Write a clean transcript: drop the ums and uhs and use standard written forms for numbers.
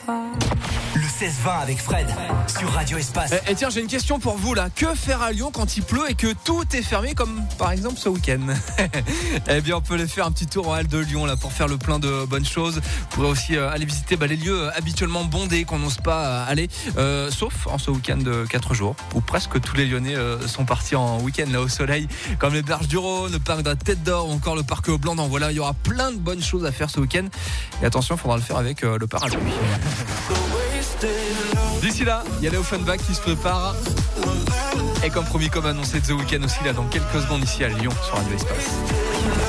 Le 16-20 avec Fred sur Radio Espace. Et tiens, j'ai une question pour vous là. Que faire à Lyon quand il pleut et que tout est fermé, comme par exemple ce week-end? Eh bien, on peut aller faire un petit tour au Hall de Lyon là pour faire le plein de bonnes choses. Vous pourrez aussi aller visiter les lieux habituellement bondés qu'on n'ose pas aller, sauf en ce week-end de 4 jours où presque tous les Lyonnais sont partis en week-end là au soleil, comme les berges du Rhône, le parc de la Tête d'Or ou encore le parc Blanc. Voilà, il y aura plein de bonnes choses à faire ce week-end. Et attention, il faudra le faire avec le parapluie. D'ici là, il y a les Offenbach qui se préparent. Et comme promis, comme annoncé, The Weeknd aussi là dans quelques secondes ici à Lyon sur Radio Espace.